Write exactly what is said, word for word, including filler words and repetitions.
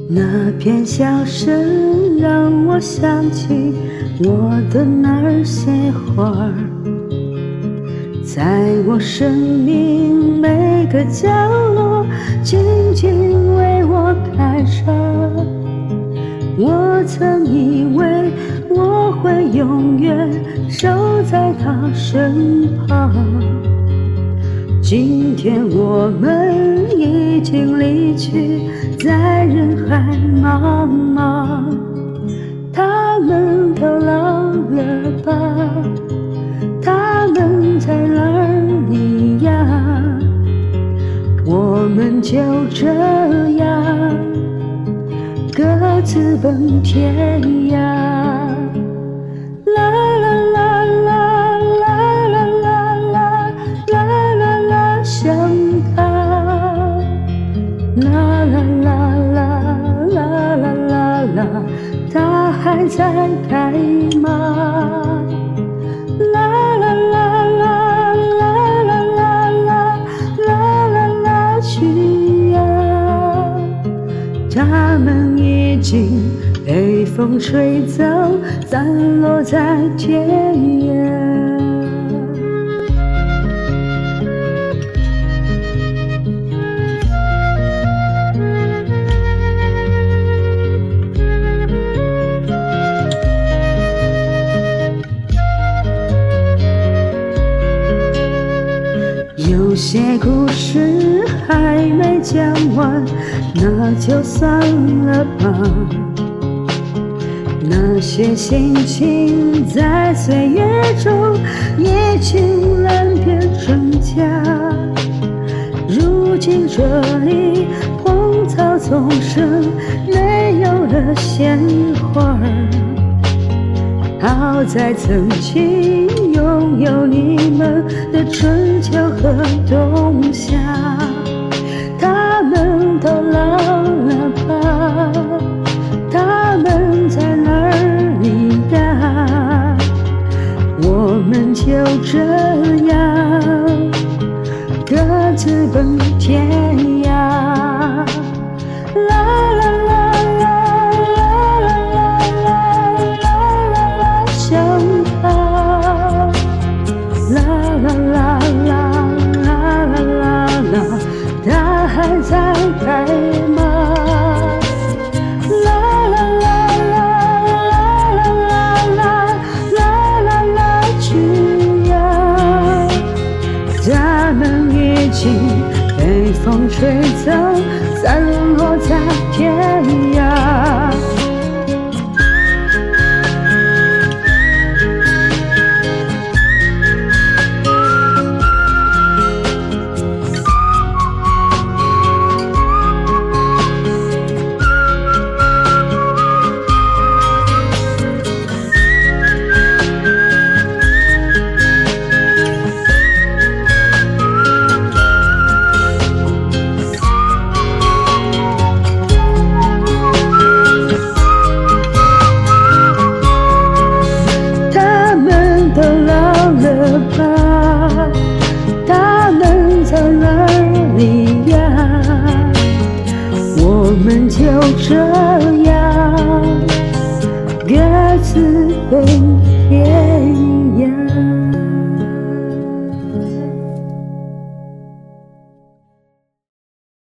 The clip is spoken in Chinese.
那片笑声让我想起我的那些花儿，在我生命每个角落静静为我开着。我曾以为我会永远守在他身旁，今天我们已经离去，在人海茫茫。他们都老了吧？他们在哪里呀？我们就这样各自奔天涯。啦啦啦啦啦啦啦啦啦啦啦，想他。啦啦啦啦啦啦啦啦，它还在开吗？啦啦啦啦啦啦啦啦啦啦啦，去呀！它们已经被风吹走，散落在天涯。有些故事还没讲完，那就算了吧。那些心情在岁月中已经烂变成假。如今这里荒草丛生，没有了鲜花儿。好在曾经拥有你们的春秋和冬夏，他们都老了吧？他们在哪里呀？我们就这样各自奔天涯。啦啦啦啦啦啦啦啦啦，想他。啦啦啦啦啦啦啦啦，它还在开吗？啦啦啦啦啦啦啦啦啦啦，去呀！它们已经被风吹走，散落在天涯。都老了吧？他们在哪里呀？我们就这样各自奔天涯。